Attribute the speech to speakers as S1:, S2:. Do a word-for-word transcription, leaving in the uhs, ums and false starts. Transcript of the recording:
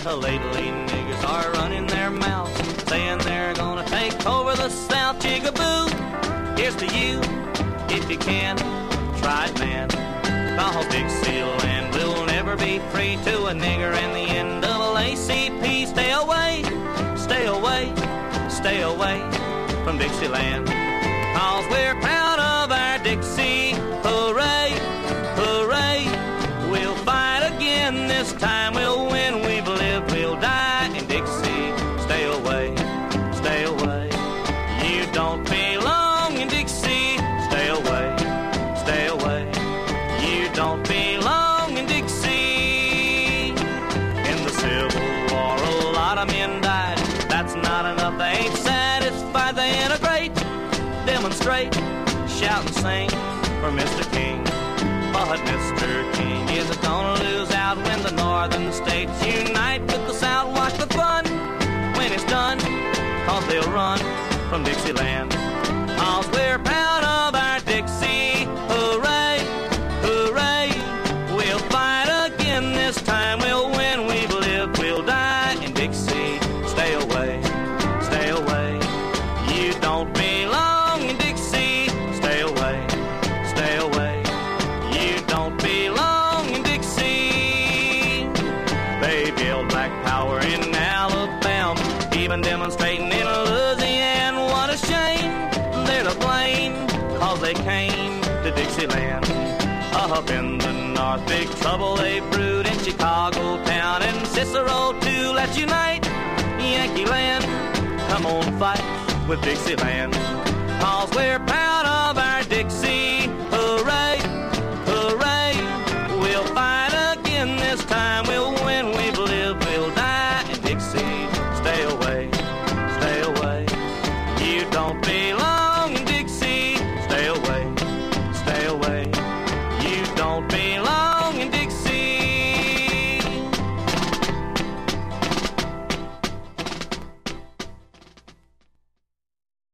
S1: Lately niggers are running their mouths, saying they're gonna take over the South. Jigaboo, here's to you, if you can, try it, man. Cause Dixieland will never be free to a nigger and the N double A C P. Stay away, stay away, stay away from Dixieland. Cause we're proud of our Dixie. Hooray, hooray, we'll fight again. This time we'll win. We've lived, we'll die in Dixie. Stay away, stay away. You don't belong in Dixie. Stay away, stay away. You don't belong in Dixie. In the Civil War a lot of men died. That's not enough, they ain't satisfied. They integrate, demonstrate, shout and sing for Mister King. But Mister King isn't gonna lose out when the northern states unite with the South. Watch the fun when it's done, cause they'll run from Dixieland. Cause we're proud of our Dixie. Hooray, hooray, we'll fight again. This time we'll win. We've lived, we'll die in Dixie. Stay away, stay away. You don't belong in Dixie. Stay away, stay away. You don't belong in Dixie. They build black power in Alabama, even demonstrating in Louisiana. What a shame, they're to blame, cause they came to Dixieland. Up in the north, big trouble they brewed in Chicago town and Cicero too. Let's unite, Yankee land, come on fight with Dixieland. Cause we're proud of our Dixie.